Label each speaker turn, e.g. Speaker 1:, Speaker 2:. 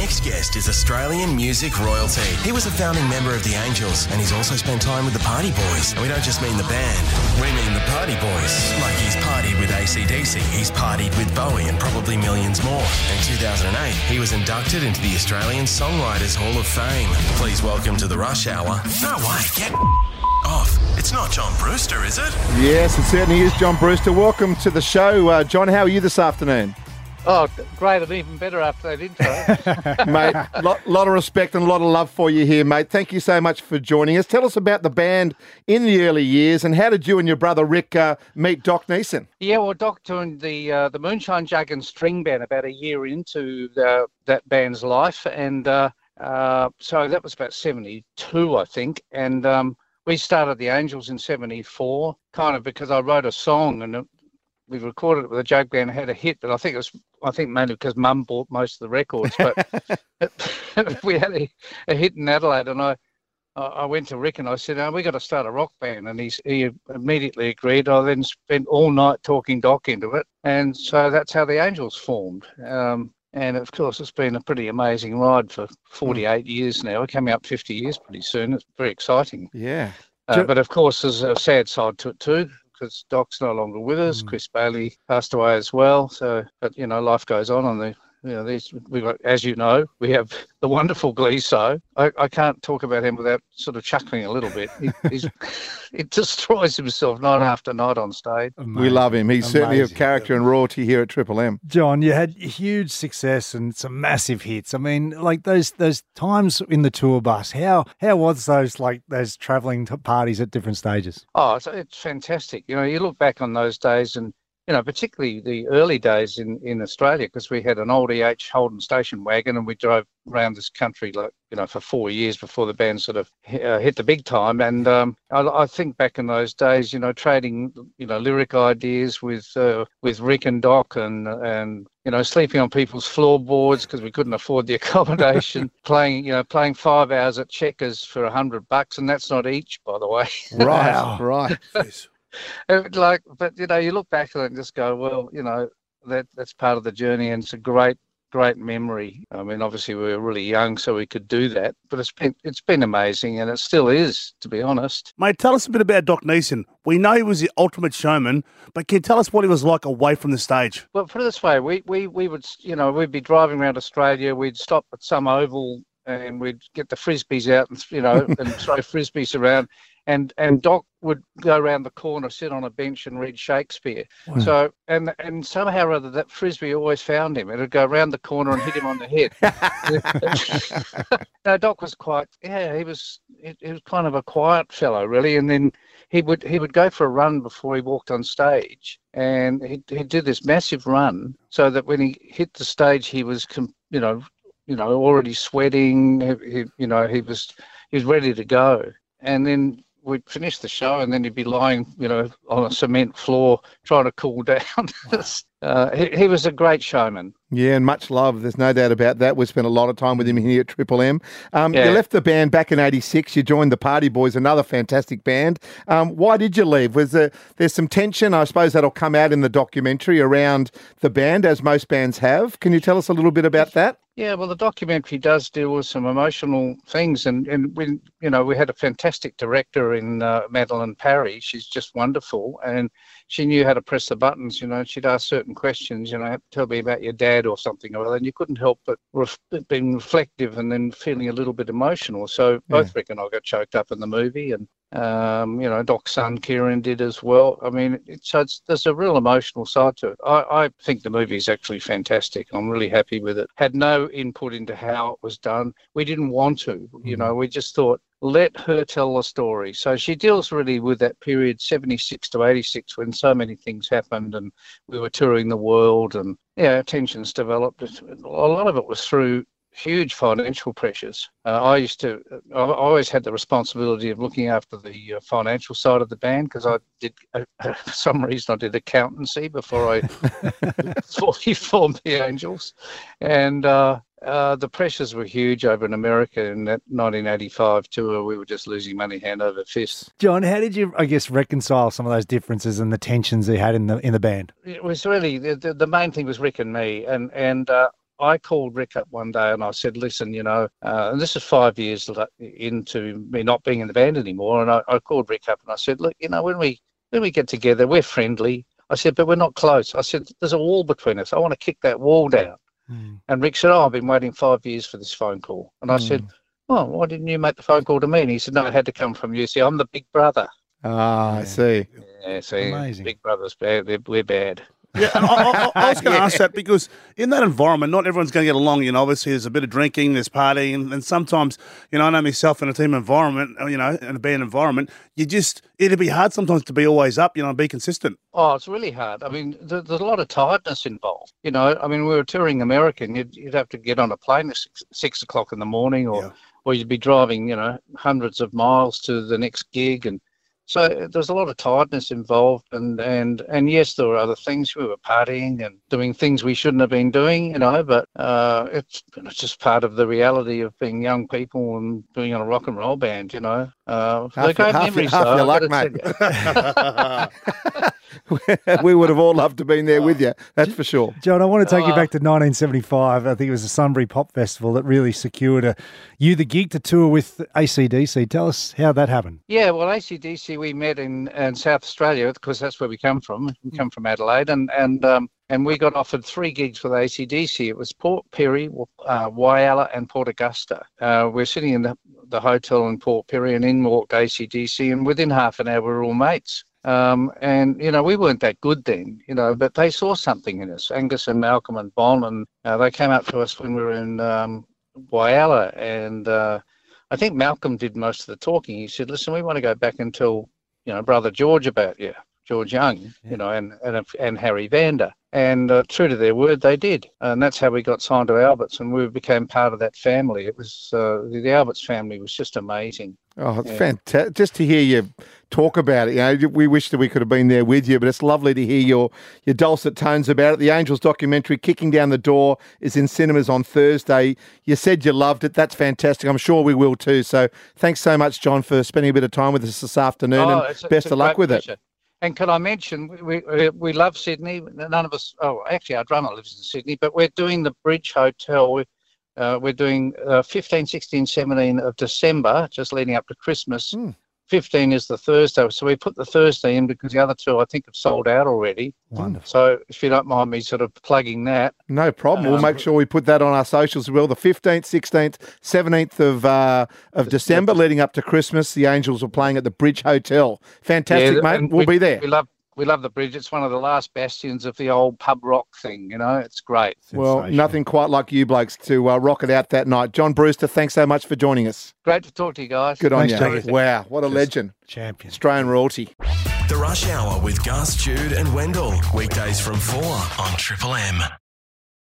Speaker 1: next guest is Australian music royalty. He was a founding member of the Angels, and he's also spent time with the Party Boys. And we don't just mean the band, we mean the Party Boys. Like he's partied with AC/DC, he's partied with Bowie and probably millions more. In 2008, he was inducted into the Australian Songwriters Hall of Fame. Please welcome to the Rush Hour. No, wait, get off. It's not John Brewster, is it?
Speaker 2: Yes, it certainly is John Brewster. Welcome to the show. John, how are you this afternoon?
Speaker 3: Oh, great, and even better after that intro.
Speaker 2: Mate, lot of respect and a lot of love for you here, mate. Thank you so much for joining us. Tell us about the band in the early years and how did you and your brother Rick meet Doc Neeson?
Speaker 3: Yeah, well, Doc joined the Moonshine Jug and String Band about a year into that band's life, and so that was about 72, I think, and we started the Angels in 74, kind of because I wrote a song and we recorded it with a jug band, had a hit, but I think mainly because Mum bought most of the records. But we had a hit in Adelaide, and I went to Rick and I said, "Oh, we got to start a rock band," and he immediately agreed. I then spent all night talking Doc into it, and so that's how the Angels formed. And of course, it's been a pretty amazing ride for 48 years now. We're coming up 50 years pretty soon. It's very exciting.
Speaker 2: Yeah.
Speaker 3: But of course, there's a sad side to it too, because Doc's no longer with us. Chris Bailey passed away as well. So, but life goes on. And we got, as you know, we have the wonderful Gleeso. I can't talk about him without sort of chuckling a little bit. He destroys himself night after night on stage.
Speaker 2: Amazing. We love him. He's certainly a character and royalty here at Triple M.
Speaker 4: John, you had huge success and some massive hits. I mean, like those times in the tour bus. How was those travelling parties at different stages?
Speaker 3: Oh, it's fantastic. You look back on those days and. Particularly the early days in Australia, because we had an old EH Holden station wagon and we drove around this country for 4 years before the band sort of hit the big time. And I think back in those days, trading, lyric ideas with Rick and Doc and sleeping on people's floorboards because we couldn't afford the accommodation, playing 5 hours at Checkers for $100, and that's not each, by the way.
Speaker 2: Right.
Speaker 3: But you look back at it and just go, well, that's part of the journey, and it's a great memory. I mean, obviously we were really young, so we could do that, but it's been amazing, and it still is, to be honest.
Speaker 5: Mate, tell us a bit about Doc Neeson. We know he was the ultimate showman, but can you tell us what he was like away from the stage?
Speaker 3: Well, put it this way, we would, we'd be driving around Australia, we'd stop at some oval, and we'd get the frisbees out and and throw frisbees around. And Doc would go around the corner, sit on a bench and read Shakespeare. Wow. So, and somehow or other, that frisbee always found him. It would go around the corner and hit him on the head. No, Doc was he was kind of a quiet fellow, really. And then he would go for a run before he walked on stage. And he'd do this massive run so that when he hit the stage, he was, already sweating. He was ready to go. And then we'd finish the show and then he'd be lying, on a cement floor trying to cool down. He was a great showman.
Speaker 2: Yeah, and much love. There's no doubt about that. We spent a lot of time with him here at Triple M. You left the band back in 86. You joined the Party Boys, another fantastic band. Why did you leave? There's some tension, I suppose that'll come out in the documentary around the band, as most bands have. Can you tell us a little bit about that?
Speaker 3: Yeah, well, the documentary does deal with some emotional things, and we had a fantastic director in Madeline Parry. She's just wonderful, and she knew how to press the buttons. She'd ask certain questions. Tell me about your dad or something or other, and you couldn't help but being reflective and then feeling a little bit emotional. So both Rick and I got choked up in the movie, and Doc's son Kieran did as well. I mean, there's a real emotional side to it. I think the movie is actually fantastic. I'm really happy with it. Had no input into how it was done. We didn't want to, we just thought, let her tell the story. So she deals really with that period, 76 to 86, when so many things happened and we were touring the world and, tensions developed. A lot of it was through huge financial pressures. I always had the responsibility of looking after the financial side of the band because I did, for some reason, I did accountancy before we formed the Angels. And the pressures were huge over in America in that 1985 tour. We were just losing money hand over fist.
Speaker 4: John, how did you, reconcile some of those differences and the tensions you had in the band?
Speaker 3: It was really, the main thing was Rick and me. And I called Rick up one day and I said, listen, and this is 5 years into me not being in the band anymore. And I called Rick up and I said, look, when we get together, we're friendly. I said, but we're not close. I said, there's a wall between us. I want to kick that wall down. And Rick said, I've been waiting 5 years for this phone call. And I said, why didn't you make the phone call to me? And he said, no, it had to come from you. See, I'm the big brother.
Speaker 2: I see.
Speaker 3: Yeah, see,
Speaker 4: Amazing.
Speaker 3: Big brother's bad. We're bad.
Speaker 5: Yeah, and I was going to ask that because in that environment, not everyone's going to get along. Obviously there's a bit of drinking, there's partying, and sometimes, I know myself in a team environment, in a band environment, it'd be hard sometimes to be always up, and be consistent.
Speaker 3: Oh, it's really hard. I mean, there's a lot of tiredness involved. We were touring America, and you'd have to get on a plane at 6 o'clock in the morning, or you'd be driving, hundreds of miles to the next gig, and so there's a lot of tiredness involved, and yes, there were other things. We were partying and doing things we shouldn't have been doing, but it's just part of the reality of being young people and being in a rock and roll band,
Speaker 2: Half your luck, mate. We would have all loved to have been there with you, that's for sure.
Speaker 4: John, I want to take you back to 1975. I think it was the Sunbury Pop Festival that really secured you the gig to tour with AC/DC. Tell us how that happened.
Speaker 3: Yeah, well, AC/DC, we met in South Australia because that's where we come from. We come from Adelaide, and we got offered 3 gigs with AC/DC. It was Port Pirie, Whyalla and Port Augusta. We're sitting in the hotel in Port Pirie, and in walked AC/DC, and within half an hour we were all mates. And we weren't that good then, but they saw something in us, Angus and Malcolm and Bon, and they came up to us when we were in Whyalla, and I think Malcolm did most of the talking. He said, listen, we want to go back and tell, Brother George about you, George Young, and Harry Vander. And true to their word, they did. And that's how we got signed to Alberts, and we became part of that family. It was the Alberts family was just amazing.
Speaker 2: Oh, it's fantastic. Just to hear you talk about it. We wish that we could have been there with you, but it's lovely to hear your dulcet tones about it. The Angels documentary, Kicking Down the Door, is in cinemas on Thursday. You said you loved it. That's fantastic. I'm sure we will too. So thanks so much, John, for spending a bit of time with us this afternoon, and best of luck with it.
Speaker 3: And can I mention, we love Sydney. None of us, actually our drummer lives in Sydney, but we're doing the Bridge Hotel. We're doing 15, 16, 17 of December, just leading up to Christmas. 15 is the Thursday. So we put the Thursday in because the other 2, I think, have sold out already.
Speaker 4: Wonderful.
Speaker 3: So if you don't mind me sort of plugging that.
Speaker 2: No problem. We'll make sure we put that on our socials as well. The 15th, 16th, 17th of December, leading up to Christmas, the Angels are playing at the Bridge Hotel. Fantastic, mate. We'll be there.
Speaker 3: We love the Bridge. It's one of the last bastions of the old pub rock thing, It's great.
Speaker 2: Well, nothing quite like you blokes to rock it out that night. John Brewster, thanks so much for joining us.
Speaker 3: Great to talk to you guys.
Speaker 2: Good on you.
Speaker 4: Thanks,
Speaker 2: Wow, what a legend.
Speaker 4: Champion.
Speaker 2: Australian royalty.
Speaker 1: The Rush Hour with Gus, Jude and Wendell. Weekdays from 4 on Triple M.